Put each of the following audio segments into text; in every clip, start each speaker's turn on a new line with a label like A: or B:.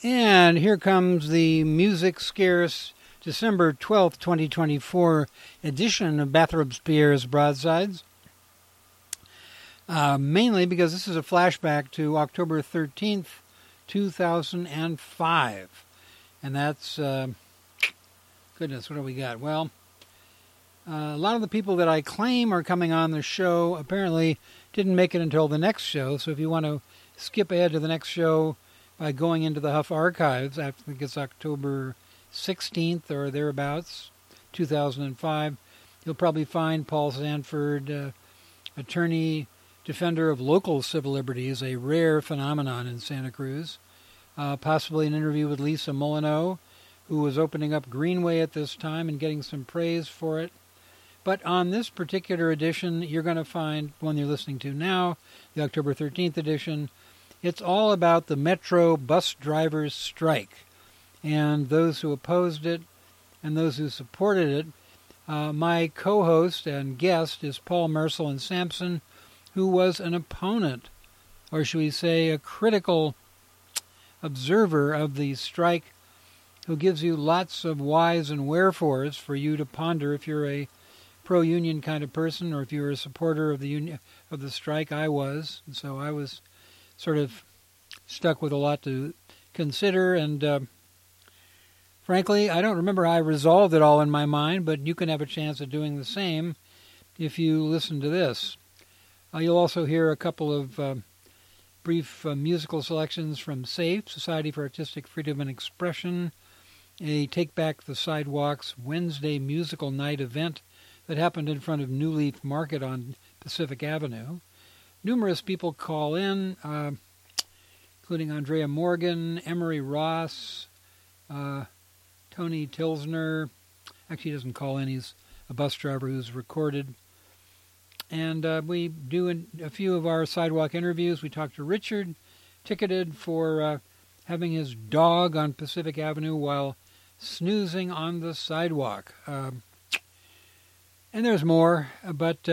A: And here comes the music scarce December 12th, 2024 edition of Bathrobes Pierre's Broadsides. Mainly because this is a flashback to October 13th, 2005. And that's, goodness, what do we got? Well, a lot of the people that I claim are coming on the show apparently didn't make it until the next show. So if you want to skip ahead to the next show by going into the Huff archives, I think it's October 16th or thereabouts, 2005, you'll probably find Paul Sanford, attorney, defender of local civil liberties, a rare phenomenon in Santa Cruz. Possibly an interview with Lisa Molyneux, who was opening up Greenway at this time and getting some praise for it. But on this particular edition, you're going to find, one you're listening to now, the October 13th edition, it's all about the Metro bus drivers' strike and those who opposed it and those who supported it. My co-host and guest is Paul Mersel-Sampson, who was an opponent, or should we say a critical observer of the strike, who gives you lots of whys and wherefores for you to ponder if you're a pro-union kind of person or if you're a supporter of the union of the strike. I was, and so I was sort of stuck with a lot to consider, and frankly, I don't remember how I resolved it all in my mind, but you can have a chance of doing the same if you listen to this. You'll also hear a couple of brief musical selections from SAFE, Society for Artistic Freedom and Expression, a Take Back the Sidewalks Wednesday musical night event that happened in front of New Leaf Market on Pacific Avenue. Numerous people call in, including Andrea Morgan, Emery Ross, Tony Tilsner. Actually, he doesn't call in. He's a bus driver who's recorded. And we do a few of our sidewalk interviews. We talked to Richard, ticketed for having his dog on Pacific Avenue while snoozing on the sidewalk. And there's more, but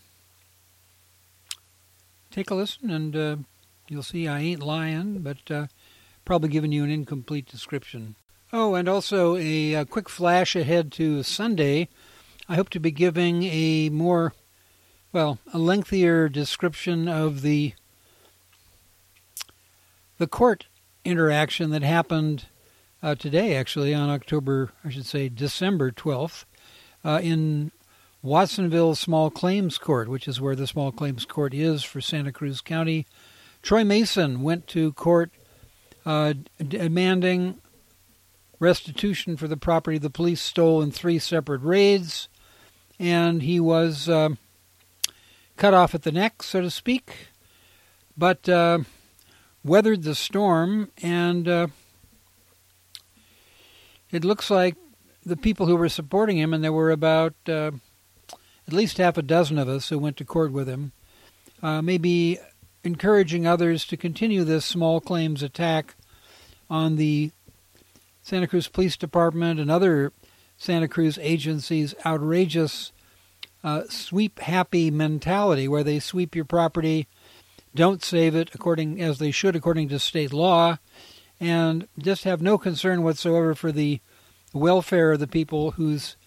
A: take a listen and you'll see I ain't lying, but probably giving you an incomplete description. Oh, and also a quick flash ahead to Sunday. I hope to be giving a lengthier description of the court interaction that happened today, actually, on December 12th, in Watsonville Small Claims Court, which is where the Small Claims Court is for Santa Cruz County. Troy Mason went to court demanding restitution for the property the police stole in 3 separate raids, and he was cut off at the neck, so to speak, but weathered the storm, and it looks like the people who were supporting him, and there were about at least half a dozen of us who went to court with him, may be encouraging others to continue this small claims attack on the Santa Cruz Police Department and other Santa Cruz agencies' outrageous sweep-happy mentality, where they sweep your property, don't save it as they should according to state law, and just have no concern whatsoever for the welfare of the people whose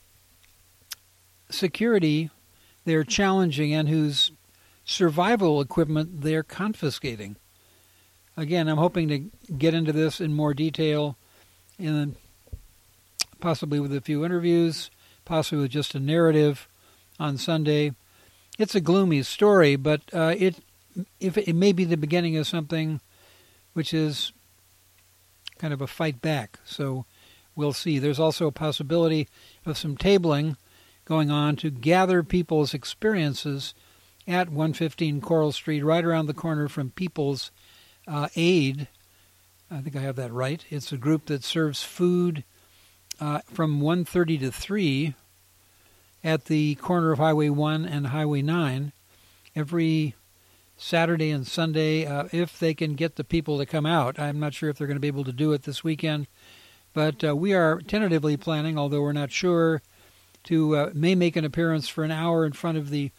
A: security they're challenging and whose survival equipment they're confiscating. Again, I'm hoping to get into this in more detail, and possibly with a few interviews, possibly with just a narrative on Sunday. It's a gloomy story, but it may be the beginning of something which is kind of a fight back. So we'll see. There's also a possibility of some tabling going on to gather people's experiences at 115 Coral Street, right around the corner from People's Aid. I think I have that right. It's a group that serves food from 1:30 to 3 at the corner of Highway 1 and Highway 9 every Saturday and Sunday, if they can get the people to come out. I'm not sure if they're going to be able to do it this weekend, but we are tentatively planning, although we're not sure, to may make an appearance for an hour in front of the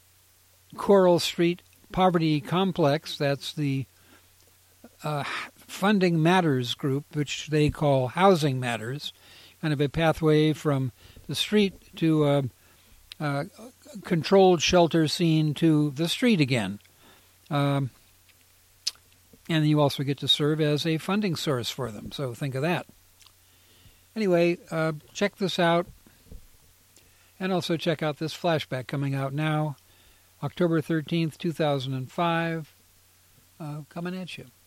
A: Coral Street Poverty Complex. That's the Funding Matters group, which they call Housing Matters, kind of a pathway from the street to a controlled shelter scene to the street again. And you also get to serve as a funding source for them, so think of that. Anyway, check this out, and also check out this flashback coming out now, October 13th, 2005, coming at you.